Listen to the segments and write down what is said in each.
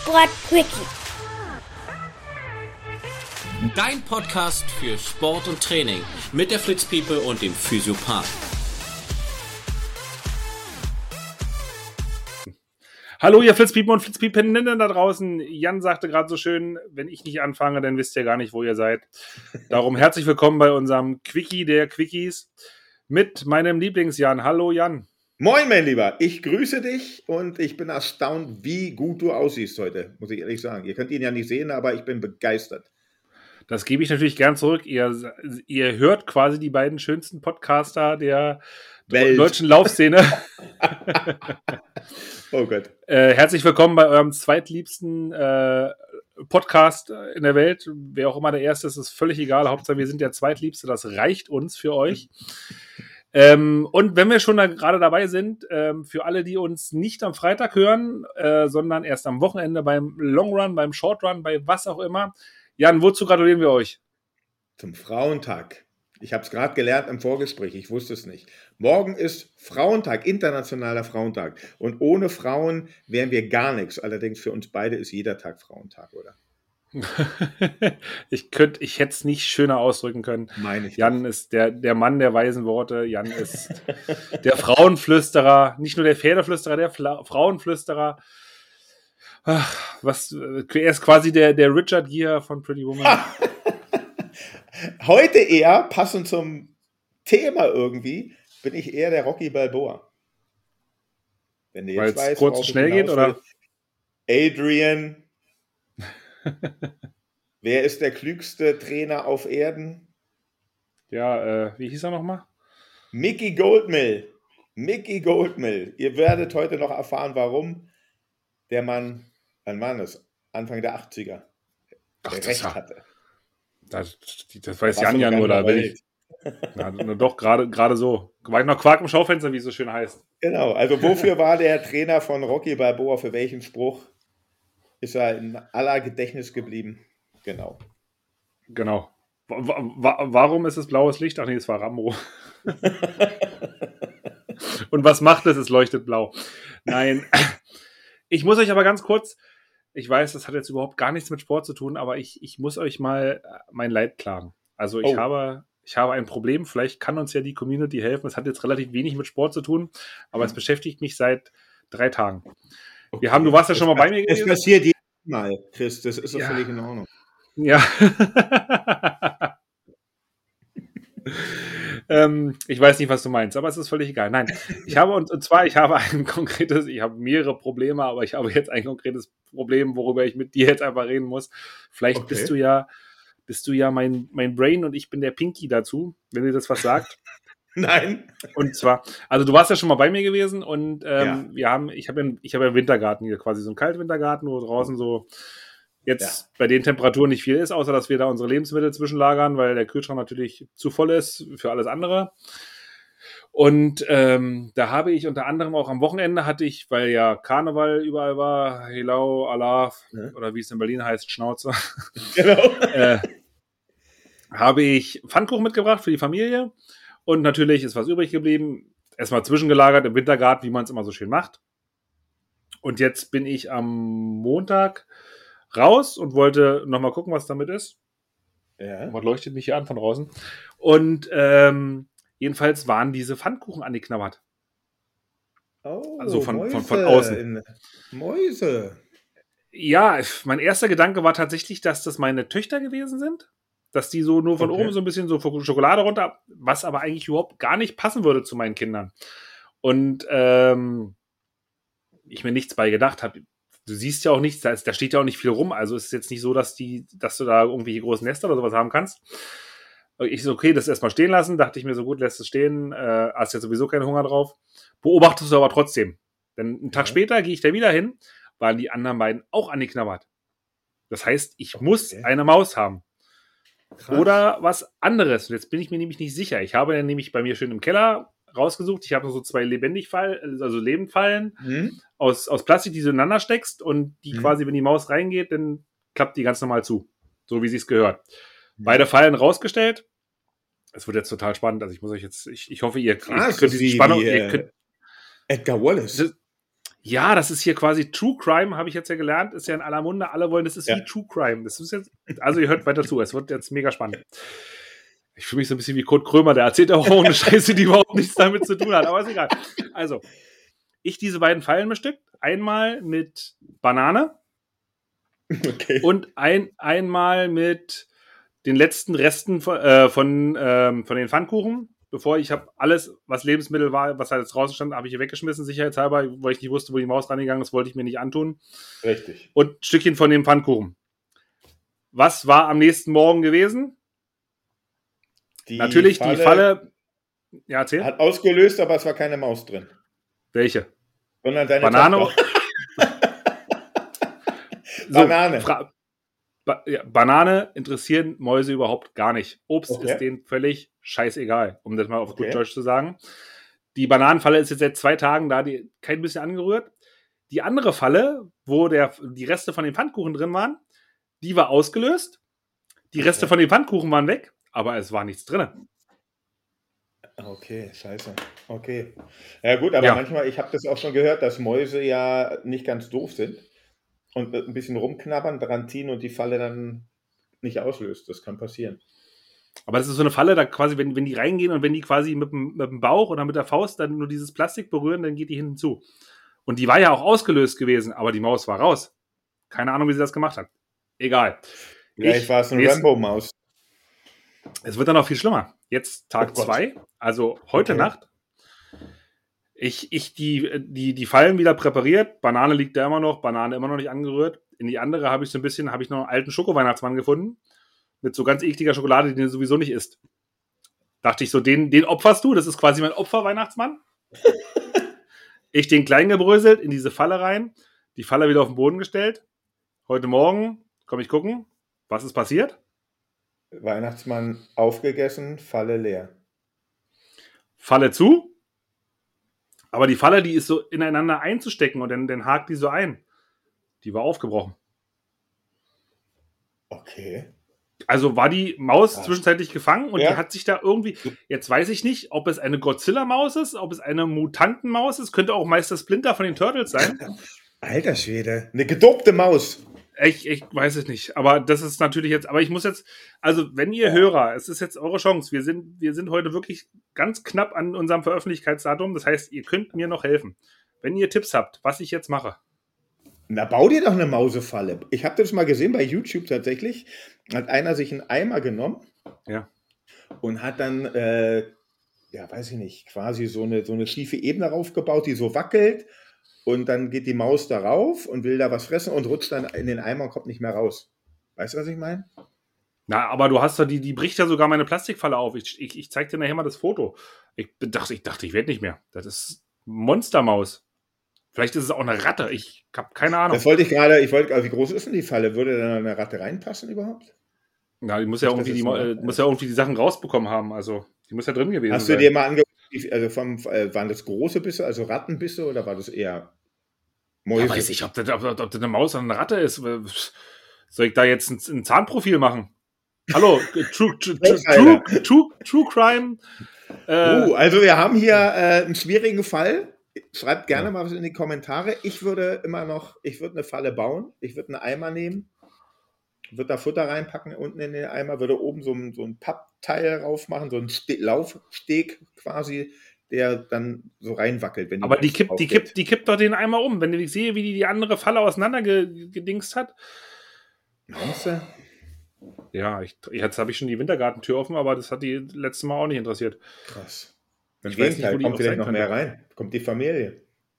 Sport Quickie. Dein Podcast für Sport und Training mit der Fritz Piepe und dem Physiopath. Hallo ihr Flitzpiepen und Flitzpiepeninnen da draußen. Jan sagte gerade so schön, wenn ich nicht anfange, dann wisst ihr gar nicht, wo ihr seid. Darum herzlich willkommen bei unserem Quickie der Quickies mit meinem Lieblings-Jan. Hallo Jan. Moin mein Lieber, ich grüße dich und ich bin erstaunt, wie gut du aussiehst heute, muss ich ehrlich sagen. Ihr könnt ihn ja nicht sehen, aber ich bin begeistert. Das gebe ich natürlich gern zurück. Ihr hört quasi die beiden schönsten Podcaster der deutschen Laufszene. Oh Gott. Herzlich willkommen bei eurem zweitliebsten Podcast in der Welt. Wer auch immer der Erste ist, ist völlig egal. Hauptsache, wir sind der Zweitliebste. Das reicht uns für euch. Und wenn wir schon da gerade dabei sind, für alle, die uns nicht am Freitag hören, sondern erst am Wochenende beim Long Run, beim Short Run, bei was auch immer. Jan, wozu gratulieren wir euch? Zum Frauentag. Ich habe es gerade gelernt im Vorgespräch, ich wusste es nicht. Morgen ist Frauentag, internationaler Frauentag. Und ohne Frauen wären wir gar nichts. Allerdings für uns beide ist jeder Tag Frauentag, oder? Ich hätte es nicht schöner ausdrücken können. Meine ich. Jan ist der Mann der weisen Worte. Jan ist der Frauenflüsterer, nicht nur der Pferdeflüsterer, der Frauenflüsterer. Ach, er ist quasi der Richard Gere von Pretty Woman. Heute eher, passend zum Thema irgendwie, bin ich eher der Rocky Balboa. Wenn du jetzt weißt, kurz und schnell geht, oder? Adrian. Wer ist der klügste Trainer auf Erden? Ja, wie hieß er nochmal? Mickey Goldmill. Mickey Goldmill. Ihr werdet heute noch erfahren, warum der Mann, wann war das? Anfang der 80er. Recht hatte. Das weiß Jan ja nur, da will ich. Na, doch, gerade so. War ich noch Quark im Schaufenster, wie es so schön heißt. Genau, also wofür war der Trainer von Rocky Balboa, für welchen Spruch ist er in aller Gedächtnis geblieben? Genau. Warum ist es blaues Licht? Ach nee, es war Rambo. Und was macht es? Es leuchtet blau. Nein, ich muss euch aber ganz kurz, ich weiß, das hat jetzt überhaupt gar nichts mit Sport zu tun, aber ich muss euch mal mein Leid klagen. Also ich habe ein Problem, vielleicht kann uns ja die Community helfen. Es hat jetzt relativ wenig mit Sport zu tun, aber es beschäftigt mich seit 3 Tagen. Okay. Du warst ja schon mal bei mir gewesen. Es passiert jedes Mal, Chris, das ist doch völlig in Ordnung. Ja. Ich weiß nicht, was du meinst, aber es ist völlig egal. Nein, ich habe mehrere Probleme, aber ich habe jetzt ein konkretes Problem, worüber ich mit dir jetzt einfach reden muss. Vielleicht bist du ja mein Brain und ich bin der Pinky dazu, wenn dir das was sagt. Nein. Und zwar, also du warst ja schon mal bei mir gewesen und ich habe einen Wintergarten hier, quasi so einen Kaltwintergarten, wo draußen so jetzt bei den Temperaturen nicht viel ist, außer dass wir da unsere Lebensmittel zwischenlagern, weil der Kühlschrank natürlich zu voll ist für alles andere. Und da habe ich unter anderem auch am Wochenende weil ja Karneval überall war, Helau, Allah, oder wie es in Berlin heißt, Schnauze. Genau. Habe ich Pfannkuchen mitgebracht für die Familie und natürlich ist was übrig geblieben. Erstmal zwischengelagert im Wintergarten, wie man es immer so schön macht. Und jetzt bin ich am Montag raus und wollte nochmal gucken, was damit ist. Ja. Was leuchtet mich hier an von draußen? Und jedenfalls waren diese Pfannkuchen angeknabbert. Oh, also von außen. Mäuse. Ja, mein erster Gedanke war tatsächlich, dass das meine Töchter gewesen sind. Dass die so nur von oben so ein bisschen so Schokolade runter, was aber eigentlich überhaupt gar nicht passen würde zu meinen Kindern. Und ich mir nichts bei gedacht habe. Du siehst ja auch nichts, da steht ja auch nicht viel rum. Also es ist jetzt nicht so, dass du da irgendwelche großen Nester oder sowas haben kannst. Ich so, okay, das erstmal stehen lassen. Dachte ich mir so, gut, lässt es stehen. Hast ja sowieso keinen Hunger drauf. Beobachtest du aber trotzdem. Denn einen Tag später gehe ich da wieder hin, waren die anderen beiden auch angeknabbert. Das heißt, ich muss eine Maus haben. Krass. Oder was anderes. Und jetzt bin ich mir nämlich nicht sicher. Ich habe dann nämlich bei mir schön im Keller rausgesucht. Ich habe noch so 2 Lebendfallen aus Plastik, die du ineinander steckst und die quasi, wenn die Maus reingeht, dann klappt die ganz normal zu. So wie sie es gehört. Beide Fallen rausgestellt. Es wird jetzt total spannend. Also ich muss euch jetzt, ich hoffe, ihr könnt diese Spannung. Edgar Wallace. Ja, das ist hier quasi True Crime, habe ich jetzt ja gelernt, ist ja in aller Munde, alle wollen, das ist wie True Crime. Das ist jetzt, also ihr hört weiter zu, es wird jetzt mega spannend. Ich fühle mich so ein bisschen wie Kurt Krömer, der erzählt auch eine Scheiße, die überhaupt nichts damit zu tun hat, aber ist egal. Also, ich diese beiden Fallen bestückt, einmal mit Banane und einmal mit den letzten Resten von den Pfannkuchen. Bevor ich habe alles, was Lebensmittel war, was da jetzt draußen stand, habe ich hier weggeschmissen, sicherheitshalber, weil ich nicht wusste, wo die Maus rangegangen ist, wollte ich mir nicht antun. Richtig. Und ein Stückchen von dem Pfannkuchen. Was war am nächsten Morgen gewesen? Natürlich die Falle. Ja, erzähl. Hat ausgelöst, aber es war keine Maus drin. Welche? Sondern deine Banane. Banane. Banane interessieren Mäuse überhaupt gar nicht. Obst ist denen völlig scheißegal, um das mal auf gut Deutsch zu sagen. Die Bananenfalle ist jetzt seit 2 Tagen da, die kein bisschen angerührt. Die andere Falle, wo die Reste von den Pfannkuchen drin waren, die war ausgelöst. Die Reste von den Pfannkuchen waren weg, aber es war nichts drin. Okay, scheiße. Okay. Ja gut, aber manchmal, ich habe das auch schon gehört, dass Mäuse ja nicht ganz doof sind und ein bisschen rumknabbern, dran ziehen und die Falle dann nicht auslöst. Das kann passieren. Aber das ist so eine Falle, da quasi, wenn die reingehen und wenn die quasi mit dem Bauch oder mit der Faust dann nur dieses Plastik berühren, dann geht die hinten zu. Und die war ja auch ausgelöst gewesen, aber die Maus war raus. Keine Ahnung, wie sie das gemacht hat. Egal. Vielleicht war es eine Rambo-Maus. Es wird dann noch viel schlimmer. Jetzt Tag 2, also heute Nacht. Ich die Fallen wieder präpariert. Banane liegt da immer noch, Banane immer noch nicht angerührt. In die andere habe ich noch einen alten Schoko-Weihnachtsmann gefunden. Mit so ganz ekliger Schokolade, die du sowieso nicht isst. Dachte ich so, den opferst du? Das ist quasi mein Opfer-Weihnachtsmann. Ich den klein gebröselt, in diese Falle rein. Die Falle wieder auf den Boden gestellt. Heute Morgen komme ich gucken, was ist passiert? Weihnachtsmann aufgegessen, Falle leer. Falle zu. Aber die Falle, die ist so ineinander einzustecken und dann hakt die so ein. Die war aufgebrochen. Okay. Also war die Maus zwischenzeitlich gefangen und die hat sich da irgendwie, jetzt weiß ich nicht, ob es eine Godzilla-Maus ist, ob es eine Mutantenmaus ist, könnte auch Meister Splinter von den Turtles sein. Alter Schwede, eine gedopte Maus. Ich weiß es nicht, aber das ist natürlich jetzt, aber ich muss jetzt, also wenn ihr Hörer, es ist jetzt eure Chance, wir sind heute wirklich ganz knapp an unserem Veröffentlichkeitsdatum, das heißt, ihr könnt mir noch helfen. Wenn ihr Tipps habt, was ich jetzt mache. Na, bau dir doch eine Mausefalle. Ich habe das mal gesehen bei YouTube tatsächlich. Hat einer sich einen Eimer genommen und hat dann, weiß ich nicht, quasi so eine schiefe Ebene raufgebaut, die so wackelt. Und dann geht die Maus da rauf und will da was fressen und rutscht dann in den Eimer und kommt nicht mehr raus. Weißt du, was ich meine? Na, aber du hast doch, die bricht ja sogar meine Plastikfalle auf. Ich zeig dir nachher mal das Foto. Ich dachte, ich werde nicht mehr. Das ist Monstermaus. Vielleicht ist es auch eine Ratte. Ich habe keine Ahnung. Das wollte ich gerade, wie groß ist denn die Falle? Würde da eine Ratte reinpassen überhaupt? Na, die muss ja irgendwie die Sachen rausbekommen haben. Also, die muss ja drin gewesen sein. Hast du dir mal angeguckt, waren das große Bisse, also Rattenbisse, oder war das eher Mäuse? Ja, weiß ich, ob das eine Maus oder eine Ratte ist. Soll ich da jetzt ein Zahnprofil machen? Hallo, True Crime. Also wir haben hier einen schwierigen Fall. Schreibt gerne mal was in die Kommentare. Ich würde eine Falle bauen. Ich würde einen Eimer nehmen, würde da Futter reinpacken unten in den Eimer, würde oben so ein Pappteil rauf machen, so ein Laufsteg quasi, der dann so reinwackelt. Wenn aber die kippt doch den Eimer um. Wenn ich sehe, wie die andere Falle auseinandergedingst hat. Meinst du? Ja, jetzt habe ich schon die Wintergartentür offen, aber das hat die letzte Mal auch nicht interessiert. Krass. Ich weiß nicht, wo die kommt vielleicht noch mehr rein. Kommt die Familie.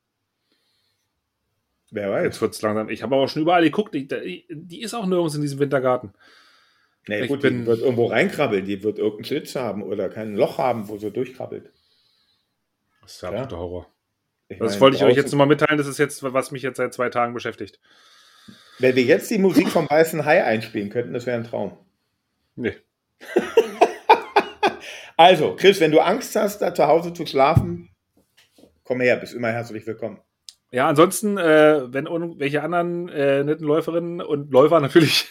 Wer weiß. Jetzt wird es langsam. Ich habe aber auch schon überall geguckt. Die ist auch nirgends in diesem Wintergarten. Nee, gut, die wird irgendwo reinkrabbeln. Die wird irgendeinen Schlitz haben oder kein Loch haben, wo sie durchkrabbelt. Das ist der absolute Horror. Das wollte ich euch jetzt nochmal mitteilen. Das ist jetzt, was mich jetzt seit 2 Tagen beschäftigt. Wenn wir jetzt die Musik vom Weißen Hai einspielen könnten, das wäre ein Traum. Nee. Also, Chris, wenn du Angst hast, da zu Hause zu schlafen, komm her, bist immer herzlich willkommen. Ja, ansonsten, wenn irgendwelche anderen netten Läuferinnen und Läufer natürlich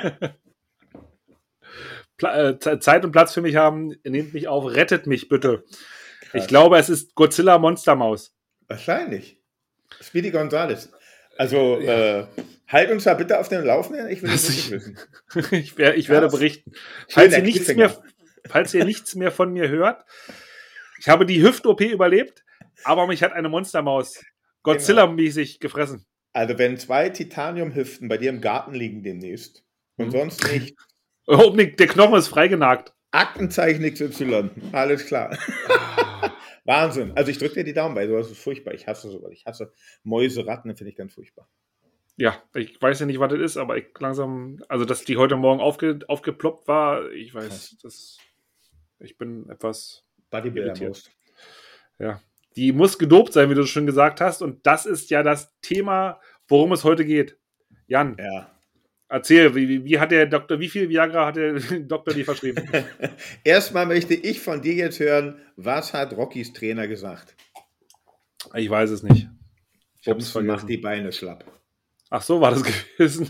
Zeit und Platz für mich haben, nehmt mich auf, rettet mich bitte. Krass. Ich glaube, es ist Godzilla Monstermaus. Wahrscheinlich. Speedy Gonzales. Also, halt uns da bitte auf dem Laufenden. Ich will das nicht wissen. Ich werde berichten. Falls ihr nichts mehr von mir hört, ich habe die Hüft-OP überlebt, aber mich hat eine Monstermaus Godzilla-mäßig gefressen. Also, wenn 2 Titanium-Hüften bei dir im Garten liegen demnächst und sonst nicht. Der Knochen ist freigenagt. Aktenzeichen XY. Alles klar. Wahnsinn. Also, ich drücke dir die Daumen bei. Sowas ist furchtbar. Ich hasse sowas. Ich hasse Mäuse, Ratten, finde ich ganz furchtbar. Ja, ich weiß ja nicht, was das ist, aber also dass die heute Morgen aufgeploppt war, ich weiß, ich bin etwas Bodybuilder-Maus. Ja, die muss gedopt sein, wie du schon gesagt hast, und das ist ja das Thema, worum es heute geht. Jan, erzähl, wie hat der Doktor, wie viel Viagra hat der Doktor dir verschrieben? Erstmal möchte ich von dir jetzt hören, was hat Rockys Trainer gesagt? Ich weiß es nicht. Bobson macht die Beine schlapp. Ach so, war das gewesen.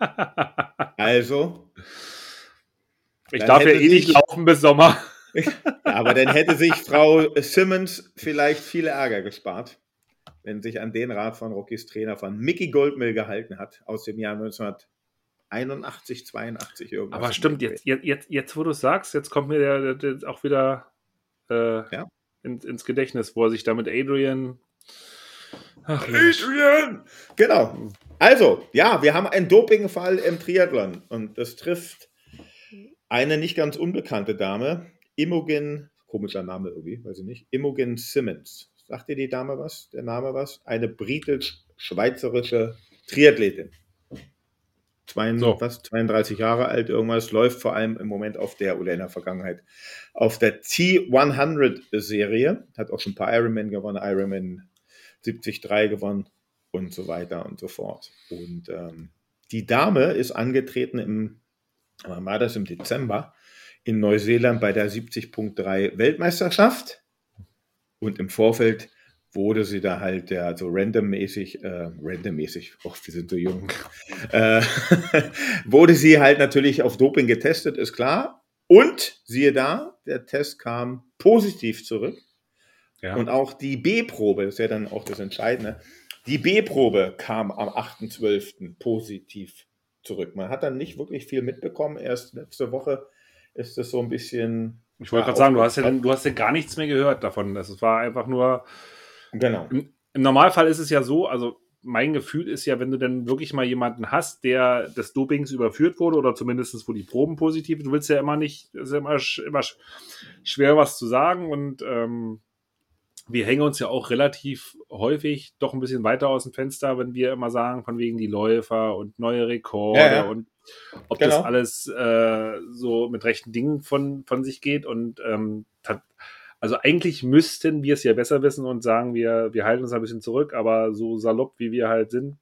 Also? Ich darf ja nicht laufen bis Sommer. Aber dann hätte sich Frau Simmons vielleicht viel Ärger gespart, wenn sich an den Rat von Rockys Trainer von Mickey Goldmill gehalten hat, aus dem Jahr 1981, 82 irgendwas. Aber stimmt, jetzt wo du es sagst, jetzt kommt mir der auch wieder ins Gedächtnis, wo er sich da mit Adrian... Ach, Adrian! Genau. Also, ja, wir haben einen Dopingfall im Triathlon und das trifft eine nicht ganz unbekannte Dame, Imogen, komischer Name irgendwie, weiß ich nicht, Imogen Simmons. Sagt dir die Dame was? Der Name was? Eine britisch-schweizerische Triathletin. 32 Jahre alt, irgendwas, läuft vor allem im Moment in der Vergangenheit auf der T100-Serie, hat auch schon ein paar Ironman gewonnen, Ironman 73 gewonnen und so weiter und so fort. Und die Dame ist angetreten im Dezember in Neuseeland bei der 70.3 Weltmeisterschaft und im Vorfeld wurde sie da halt randommäßig, wir sind so jung, wurde sie halt natürlich auf Doping getestet, ist klar. Und siehe da, der Test kam positiv zurück. Ja. Und auch die B-Probe, das ist ja dann auch das Entscheidende, die B-Probe kam am 8.12. positiv zurück. Man hat dann nicht wirklich viel mitbekommen. Erst letzte Woche ist das so ein bisschen... Ich wollte gerade sagen, du hast ja gar nichts mehr gehört davon. Es war einfach nur... Genau. Im Normalfall ist es ja so, also mein Gefühl ist ja, wenn du dann wirklich mal jemanden hast, der des Dopings überführt wurde oder zumindest wo die Proben positiv, du willst ja immer nicht, es ist immer schwer was zu sagen und wir hängen uns ja auch relativ häufig doch ein bisschen weiter aus dem Fenster, wenn wir immer sagen, von wegen die Läufer und neue Rekorde und ob das alles so mit rechten Dingen von sich geht. Und also eigentlich müssten wir es ja besser wissen und sagen, wir halten uns ein bisschen zurück, aber so salopp, wie wir halt sind,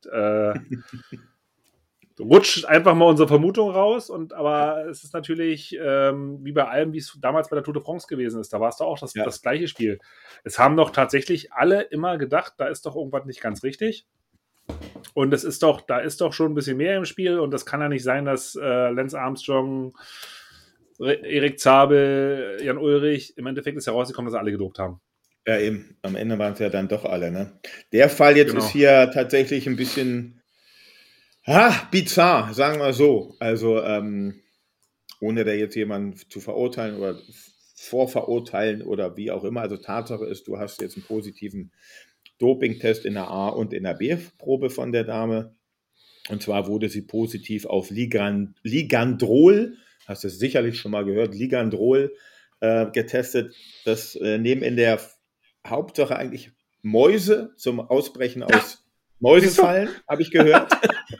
rutscht einfach mal unsere Vermutung raus. Aber es ist natürlich wie bei allem, wie es damals bei der Tour de France gewesen ist. Da war es doch auch das gleiche Spiel. Es haben doch tatsächlich alle immer gedacht, da ist doch irgendwas nicht ganz richtig. Und da ist doch schon ein bisschen mehr im Spiel. Und das kann ja nicht sein, dass Lance Armstrong, Erik Zabel, Jan Ulrich, im Endeffekt ist herausgekommen, dass sie alle gedopt haben. Ja, eben. Am Ende waren es ja dann doch alle, ne? Der Fall jetzt ist hier tatsächlich ein bisschen bizarr, sagen wir so. Also, ohne da jetzt jemanden zu verurteilen oder vorverurteilen oder wie auch immer. Also, Tatsache ist, du hast jetzt einen positiven Dopingtest in der A- und in der B-Probe von der Dame. Und zwar wurde sie positiv auf Ligandrol, hast du sicherlich schon mal gehört, Ligandrol getestet. Das nehmen in der Hauptsache eigentlich Mäuse zum Ausbrechen aus Mäusefallen, habe ich gehört.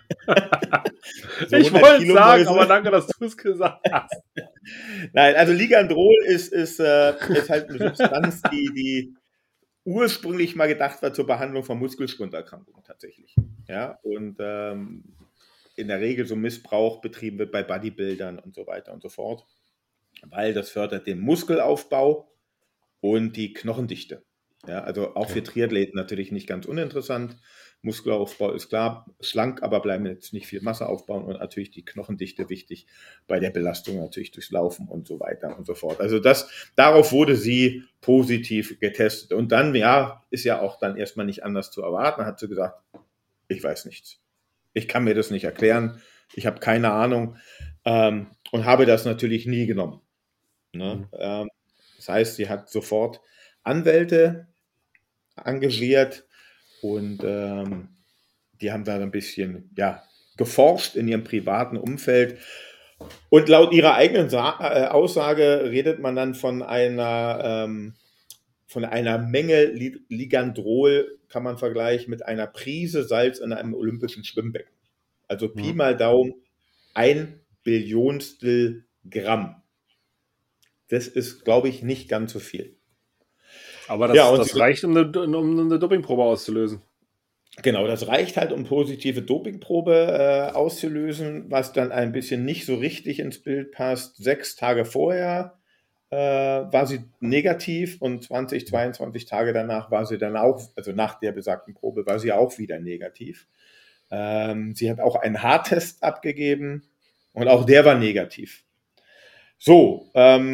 So ich wollte es sagen, aber danke, dass du es gesagt hast. Nein, also Ligandrol ist halt eine Substanz, die ursprünglich mal gedacht war zur Behandlung von Muskelschwunderkrankungen tatsächlich. Ja, und in der Regel so Missbrauch betrieben wird bei Bodybuildern und so weiter und so fort, weil das fördert den Muskelaufbau und die Knochendichte. Ja, also auch für Triathleten natürlich nicht ganz uninteressant. Muskelaufbau ist klar, schlank, aber bleiben jetzt nicht viel Masse aufbauen und natürlich die Knochendichte wichtig bei der Belastung natürlich durchs Laufen und so weiter und so fort. Also darauf wurde sie positiv getestet. Und dann, ja, ist ja auch dann erstmal nicht anders zu erwarten, hat sie gesagt, ich weiß nichts. Ich kann mir das nicht erklären. Ich habe keine Ahnung und habe das natürlich nie genommen. Ne? Das heißt, sie hat sofort Anwälte engagiert und die haben da ein bisschen geforscht in ihrem privaten Umfeld. Und laut ihrer eigenen Aussage redet man dann von einer Menge Ligandrol, kann man vergleichen mit einer Prise Salz in einem olympischen Schwimmbecken. Also Pi mal Daumen, 1 Billionstel Gramm. Das ist, glaube ich, nicht ganz so viel. Aber das reicht, um eine Dopingprobe auszulösen. Genau, das reicht halt, um positive Dopingprobe auszulösen, was dann ein bisschen nicht so richtig ins Bild passt. 6 Tage vorher war sie negativ und 22 Tage danach war sie dann auch, also nach der besagten Probe, war sie auch wieder negativ. Sie hat auch einen Haartest abgegeben und auch der war negativ. So,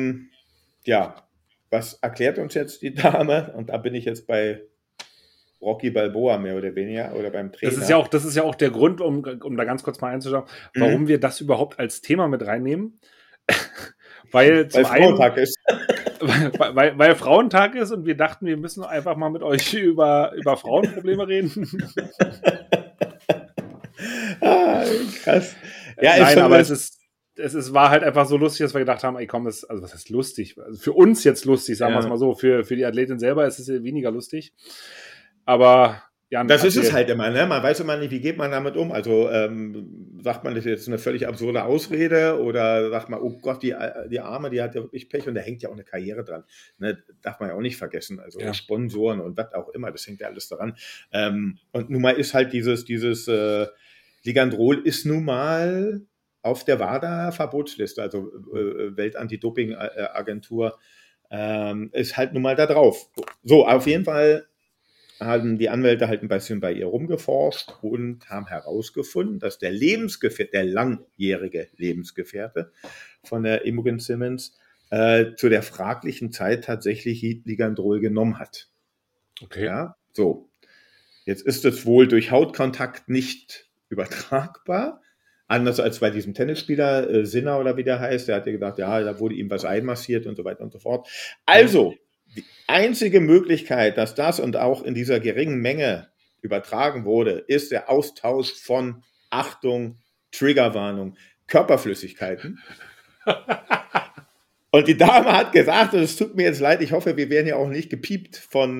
was erklärt uns jetzt die Dame? Und da bin ich jetzt bei Rocky Balboa mehr oder weniger oder beim Trainer. Das ist ja auch der Grund, um da ganz kurz mal einzuschauen, warum wir das überhaupt als Thema mit reinnehmen. Weil Frauentag ist. Weil Frauentag ist und wir dachten, wir müssen einfach mal mit euch über Frauenprobleme reden. Krass. Ja, nein, aber es war halt einfach so lustig, dass wir gedacht haben, ey komm, was heißt lustig? Also für uns jetzt lustig, sagen wir es mal so. Für die Athletin selber ist es weniger lustig. Aber Jan, das ist es halt immer, ne? Man weiß immer nicht, wie geht man damit um. Also sagt man, das ist jetzt eine völlig absurde Ausrede oder sagt man, oh Gott, die Arme, die hat ja wirklich Pech und da hängt ja auch eine Karriere dran. Ne? Darf man ja auch nicht vergessen. Also Sponsoren und was auch immer, das hängt ja alles daran. Und nun mal ist halt dieses Ligandrol ist nun mal auf der WADA-Verbotsliste, also Weltantidoping-Agentur, ist halt nun mal da drauf. So, auf jeden Fall haben die Anwälte halt ein bisschen bei ihr rumgeforscht und haben herausgefunden, dass der langjährige Lebensgefährte von der Imogen Simmons zu der fraglichen Zeit tatsächlich Ligandrol genommen hat. Okay. Ja, so. Jetzt ist es wohl durch Hautkontakt nicht übertragbar. Anders als bei diesem Tennisspieler Sinner oder wie der heißt. Der hat ja gedacht, ja, da wurde ihm was einmassiert und so weiter und so fort. Also, die einzige Möglichkeit, dass das und auch in dieser geringen Menge übertragen wurde, ist der Austausch von, Achtung, Triggerwarnung, Körperflüssigkeiten. Und die Dame hat gesagt, und es tut mir jetzt leid, ich hoffe, wir werden ja auch nicht gepiept von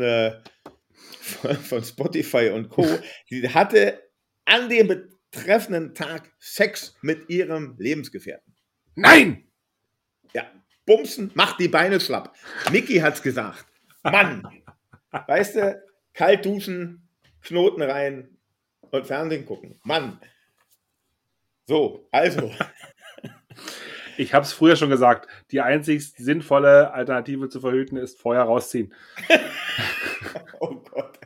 Spotify und Co. Sie hatte an dem betreffenden Tag Sex mit ihrem Lebensgefährten. Nein! Ja, bumsen, macht die Beine schlapp. Micky hat's gesagt. Mann, weißt du, kalt duschen, Knoten rein und Fernsehen gucken. Mann. So, also. Ich habe es früher schon gesagt, die einzig sinnvolle Alternative zu verhüten ist Feuer rausziehen. Oh Gott.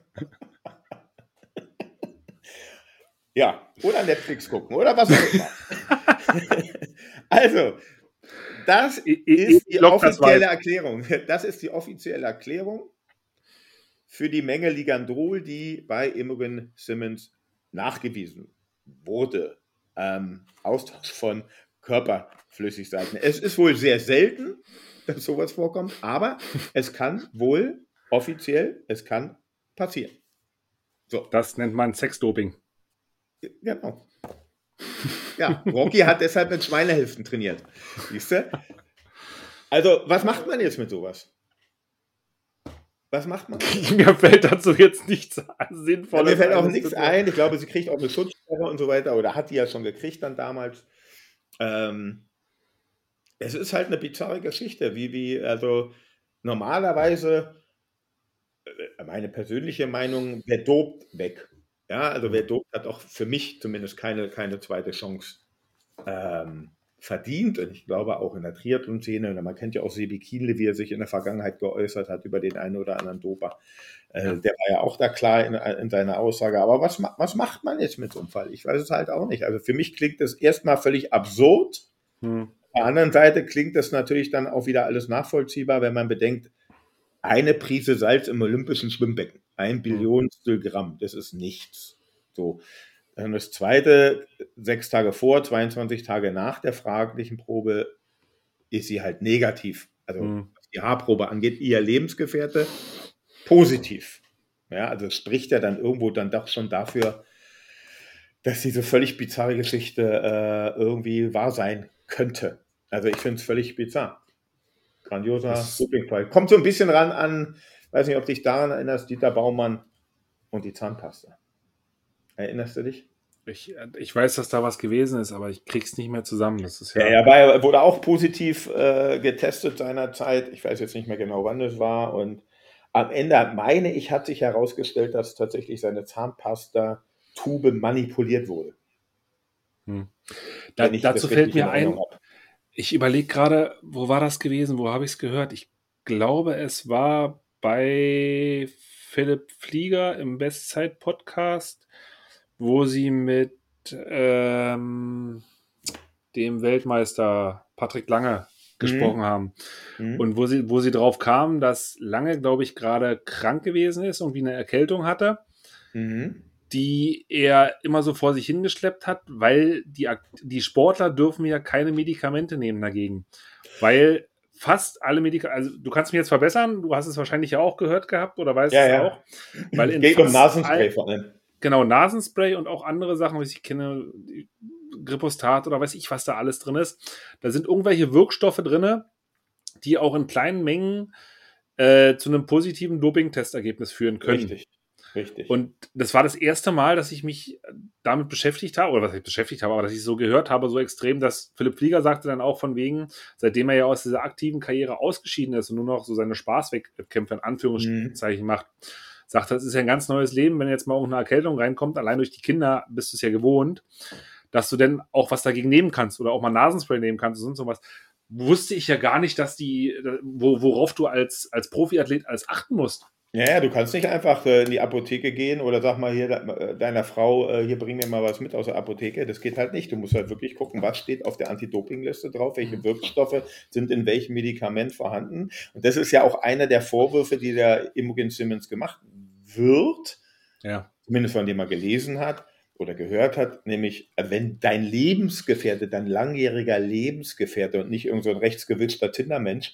Ja, oder Netflix gucken, oder was auch immer. Also, das ist die offizielle Erklärung. Das ist die offizielle Erklärung für die Menge Ligandrol, die bei Imogen Simmons nachgewiesen wurde. Austausch von Körperflüssigkeiten. Es ist wohl sehr selten, dass sowas vorkommt, aber es kann wohl offiziell, es kann passieren. So. Das nennt man Sexdoping. Genau. Ja, Rocky hat deshalb mit Schweinehälften trainiert. Siehst du? Also, was macht man jetzt mit sowas? Was macht man? Mir fällt dazu jetzt nichts Sinnvolles. Mir fällt auch nichts ein. Ich glaube, sie kriegt auch eine Schutzsperre und so weiter. Oder hat die ja schon gekriegt dann damals. Es ist halt eine bizarre Geschichte. Also normalerweise, meine persönliche Meinung, wer dopt, weg. Ja, also wer dopt, hat auch für mich zumindest keine zweite Chance. verdient. Und ich glaube auch in der Triathlon-Szene, und man kennt ja auch Sebi Kienle, wie er sich in der Vergangenheit geäußert hat über den einen oder anderen Doper. Der war ja auch da klar in seiner Aussage. Aber was macht man jetzt mit so einem Fall? Ich weiß es halt auch nicht. Also für mich klingt das erstmal völlig absurd. Auf der anderen Seite klingt das natürlich dann auch wieder alles nachvollziehbar, wenn man bedenkt, eine Prise Salz im olympischen Schwimmbecken, 1 Billionstel Gramm, das ist nichts. So. Dann das zweite, 6 Tage vor, 22 Tage nach der fraglichen Probe, ist sie halt negativ. Also was die Haarprobe angeht, ihr Lebensgefährte positiv. Ja, also es spricht ja dann irgendwo dann doch schon dafür, dass diese völlig bizarre Geschichte irgendwie wahr sein könnte. Also ich finde es völlig bizarr. Grandioser Dopingfall. Kommt so ein bisschen ran an, weiß nicht, ob du dich daran erinnerst, Dieter Baumann und die Zahnpasta. Erinnerst du dich? Ich weiß, dass da was gewesen ist, aber ich krieg's nicht mehr zusammen. Das ist Er wurde auch positiv getestet seinerzeit. Ich weiß jetzt nicht mehr genau, wann das war. Und am Ende, meine ich, hat sich herausgestellt, dass tatsächlich seine Zahnpasta-Tube manipuliert wurde. Dazu fällt mir ein, ich überlege gerade, wo war das gewesen? Wo habe ich es gehört? Ich glaube, es war bei Philipp Flieger im Bestzeit-Podcast, wo sie mit dem Weltmeister Patrick Lange gesprochen haben. Und wo sie drauf kamen, dass Lange, glaube ich, gerade krank gewesen ist und wie eine Erkältung hatte, die er immer so vor sich hingeschleppt hat, weil die Sportler dürfen ja keine Medikamente nehmen dagegen. Weil fast alle Medikamente, also du kannst mich jetzt verbessern, du hast es wahrscheinlich ja auch gehört gehabt oder weißt es auch. Weil in geht um Nasenspray vor allem. Genau, Nasenspray und auch andere Sachen, was ich kenne, Gripostat oder weiß ich, was da alles drin ist. Da sind irgendwelche Wirkstoffe drin, die auch in kleinen Mengen zu einem positiven Doping-Testergebnis führen können. Richtig. Und das war das erste Mal, dass ich mich damit beschäftigt habe, oder was ich beschäftigt habe, aber dass ich so gehört habe, so extrem, dass Philipp Flieger sagte dann auch von wegen, seitdem er ja aus dieser aktiven Karriere ausgeschieden ist und nur noch so seine Spaßwettkämpfe in Anführungszeichen macht, sagt, das ist ja ein ganz neues Leben, wenn jetzt mal irgendeine Erkältung reinkommt, allein durch die Kinder bist du es ja gewohnt, dass du denn auch was dagegen nehmen kannst oder auch mal Nasenspray nehmen kannst und sowas. Wusste ich ja gar nicht, dass worauf du als Profiathlet alles achten musst. Ja, du kannst nicht einfach in die Apotheke gehen oder sag mal hier deiner Frau, hier bring mir mal was mit aus der Apotheke. Das geht halt nicht. Du musst halt wirklich gucken, was steht auf der Anti-Doping-Liste drauf, welche Wirkstoffe sind in welchem Medikament vorhanden. Und das ist ja auch einer der Vorwürfe, die der Imogen Simmons gemacht wird, zumindest von dem man gelesen hat oder gehört hat, nämlich wenn dein Lebensgefährte, dein langjähriger Lebensgefährte und nicht irgend so ein rechtsgewischter Tindermensch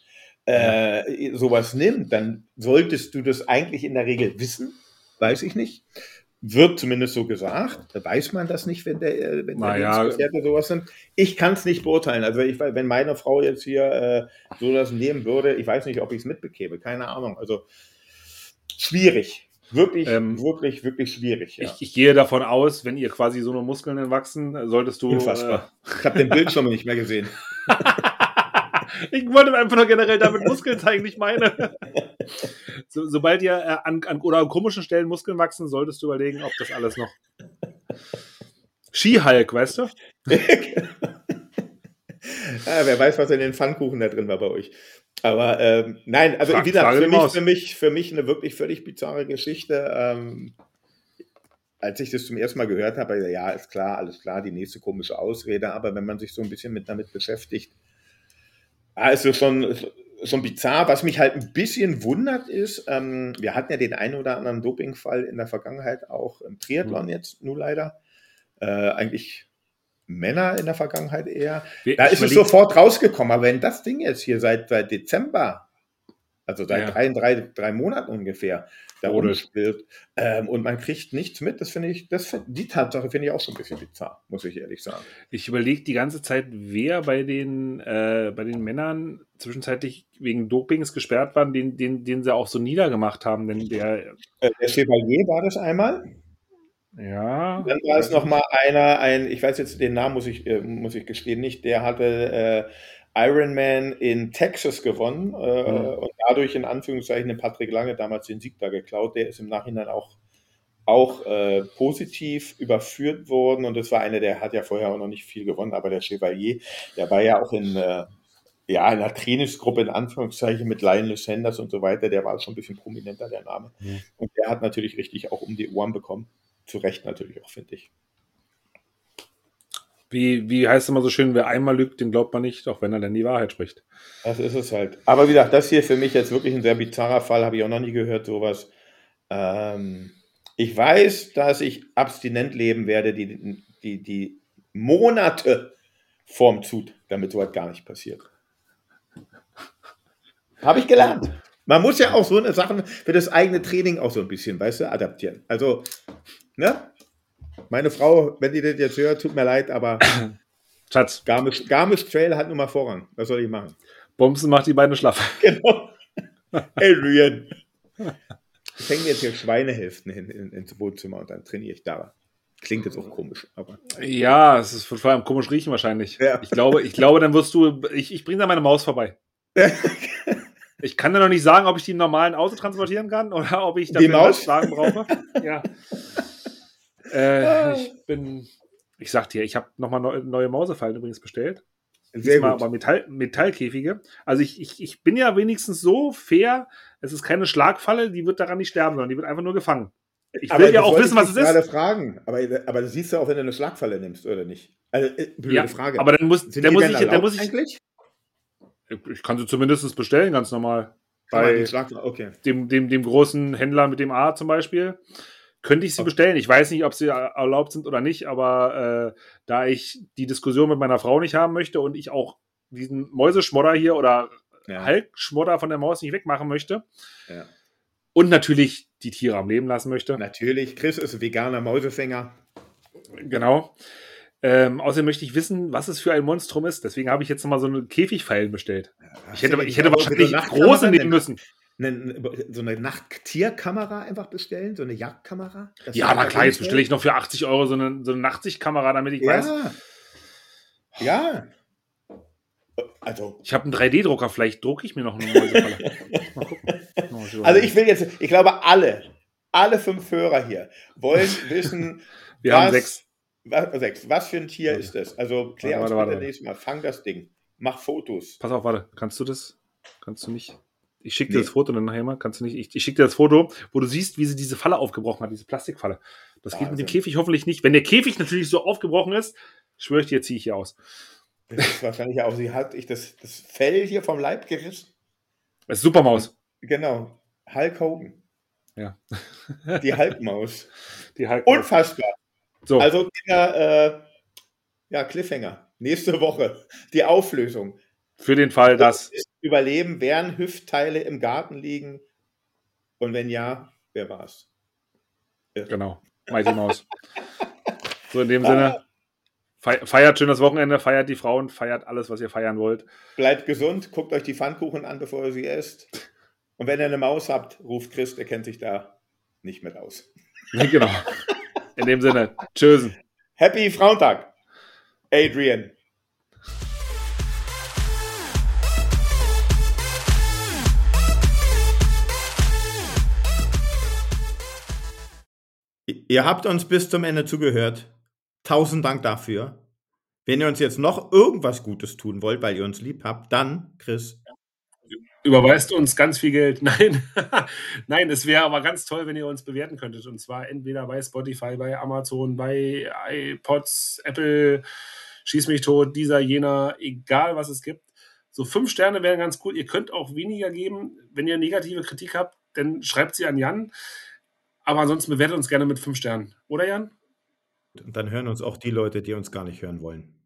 sowas nimmt, dann solltest du das eigentlich in der Regel wissen, weiß ich nicht. Wird zumindest so gesagt. Da weiß man das nicht, wenn der Lebensgefährte sowas nimmt. Ich kann es nicht beurteilen. Also wenn meine Frau jetzt hier so das nehmen würde, ich weiß nicht, ob ich es mitbekäme. Keine Ahnung. Also schwierig. Wirklich schwierig. Ja. Ich gehe davon aus, wenn ihr quasi so nur Muskeln wachsen, solltest du... Unfassbar. Ich habe den Bildschirm nicht mehr gesehen. Ich wollte einfach nur generell damit Muskeln zeigen, nicht meine. Sobald ihr an komischen Stellen Muskeln wachsen, solltest du überlegen, ob das alles noch... Skihulk, weißt du? Wer weiß, was in den Pfannkuchen da drin war bei euch. Aber nein, also wie gesagt, für mich eine wirklich völlig bizarre Geschichte. Als ich das zum ersten Mal gehört habe, ja, ist klar, alles klar, die nächste komische Ausrede. Aber wenn man sich so ein bisschen damit beschäftigt, also schon bizarr. Was mich halt ein bisschen wundert ist, wir hatten ja den einen oder anderen Dopingfall in der Vergangenheit auch im Triathlon jetzt, nur leider. Eigentlich Männer in der Vergangenheit eher. Da ist es sofort rausgekommen. Aber wenn das Ding jetzt hier seit Dezember, also seit drei Monaten ungefähr, da rumspielt und man kriegt nichts mit, die Tatsache finde ich auch schon ein bisschen bizarr, muss ich ehrlich sagen. Ich überlege die ganze Zeit, wer bei den Männern zwischenzeitlich wegen Dopings gesperrt war, den sie auch so niedergemacht haben. Denn der Chevalier war das einmal. Ja. Dann war es nochmal einer, ich weiß jetzt den Namen, muss ich gestehen, nicht, der hatte Ironman in Texas gewonnen und dadurch in Anführungszeichen den Patrick Lange damals den Sieg da geklaut. Der ist im Nachhinein auch auch positiv überführt worden. Und das war einer, der hat ja vorher auch noch nicht viel gewonnen, aber der Chevalier, der war ja auch in einer Trainingsgruppe in Anführungszeichen mit Lionel Sanders und so weiter, der war schon ein bisschen prominenter, der Name. Ja. Und der hat natürlich richtig auch um die Ohren bekommen. Zu Recht natürlich auch, finde ich. Wie heißt es immer so schön, wer einmal lügt, den glaubt man nicht, auch wenn er dann die Wahrheit spricht. Das ist es halt. Aber wie gesagt, das hier für mich jetzt wirklich ein sehr bizarrer Fall, habe ich auch noch nie gehört, sowas. Ich weiß, dass ich abstinent leben werde, die Monate vorm Zut, damit sowas gar nicht passiert. Habe ich gelernt. Man muss ja auch so eine Sachen für das eigene Training auch so ein bisschen, weißt du, adaptieren. Also, ne? Meine Frau, wenn die das jetzt hört, tut mir leid, aber Schatz, Garmisch Trail hat nun mal Vorrang. Was soll ich machen? Bumsen macht die Beine schlaff. Genau. Adrian. Ich hänge jetzt hier Schweinehälften ins Wohnzimmer und dann trainiere ich da. Klingt jetzt auch komisch, aber. Ja, es ist vor allem komisch riechen wahrscheinlich. Ja. Ich glaube, dann wirst du, ich bringe da meine Maus vorbei. Ich kann dir noch nicht sagen, ob ich die im normalen Auto transportieren kann oder ob ich dafür einen Lastwagen brauche. Ja. Ich sag dir, ich habe nochmal neue Mausefallen übrigens bestellt. Sehr gut. Aber Metallkäfige. Also ich bin ja wenigstens so fair, es ist keine Schlagfalle, die wird daran nicht sterben, sondern die wird einfach nur gefangen. Ich will ja auch wissen, was es ist. Ich wollte fragen, aber das siehst du auch, wenn du eine Schlagfalle nimmst, oder nicht? Also, blöde Frage. Aber dann muss ich eigentlich? Ich kann sie zumindest bestellen, ganz normal. Bei okay. dem großen Händler mit dem A zum Beispiel könnte ich sie bestellen. Ich weiß nicht, ob sie erlaubt sind oder nicht, aber da ich die Diskussion mit meiner Frau nicht haben möchte und ich auch diesen Mäuseschmodder hier oder Halkschmodder von der Maus nicht wegmachen möchte und natürlich die Tiere am Leben lassen möchte. Natürlich. Chris ist veganer Mausefänger. Genau. Außerdem möchte ich wissen, was es für ein Monstrum ist. Deswegen habe ich jetzt nochmal so eine Käfigfallen bestellt. Ich hätte wahrscheinlich große nehmen müssen. So eine Nachttierkamera einfach bestellen? So eine Jagdkamera? Ja, na klar, jetzt bestelle ich noch für 80 € so eine Nachtsichtkamera, damit ich weiß. Ja. Also. Ich habe einen 3D-Drucker, vielleicht drucke ich mir noch eine Mäusefalle. Mal gucken. Also ich glaube, alle 5 Hörer hier wollen wissen, wir haben 6. Was für ein Tier ist das? Also klär uns bitte nächstes Mal. Fang das Ding. Mach Fotos. Pass auf, warte. Kannst du das? Kannst du nicht? Ich schicke dir das Foto dann nachher mal. Kannst du nicht? Ich schicke dir das Foto, wo du siehst, wie sie diese Falle aufgebrochen hat, diese Plastikfalle. Das geht mit dem Käfig hoffentlich nicht. Wenn der Käfig natürlich so aufgebrochen ist, schwöre ich dir, ziehe ich hier aus. Das ist wahrscheinlich auch, sie hat das Fell hier vom Leib gerissen. Das ist Supermaus. Genau. Hulk Hogan. Ja. Die Hulkmaus. Hulkmaus. Unfassbar. So. Also, Cliffhanger. Nächste Woche. Die Auflösung. Für den Fall, dass Überleben, wären Hüftteile im Garten liegen? Und wenn ja, wer war's? Genau. Mighty Maus. So, in dem Sinne, feiert schön das Wochenende, feiert die Frauen, feiert alles, was ihr feiern wollt. Bleibt gesund, guckt euch die Pfannkuchen an, bevor ihr sie esst. Und wenn ihr eine Maus habt, ruft Chris, der kennt sich da nicht mit aus. Genau. In dem Sinne, tschüssen. Happy Frauentag, Adrian. Ihr habt uns bis zum Ende zugehört. 1000 Dank dafür. Wenn ihr uns jetzt noch irgendwas Gutes tun wollt, weil ihr uns lieb habt, dann, Chris. Überweist uns ganz viel Geld. Nein, nein, es wäre aber ganz toll, wenn ihr uns bewerten könntet. Und zwar entweder bei Spotify, bei Amazon, bei iPods, Apple, Schieß mich tot, dieser, jener, egal was es gibt. So 5 Sterne wären ganz cool. Ihr könnt auch weniger geben. Wenn ihr negative Kritik habt, dann schreibt sie an Jan. Aber ansonsten bewertet uns gerne mit 5 Sternen. Oder, Jan? Und dann hören uns auch die Leute, die uns gar nicht hören wollen.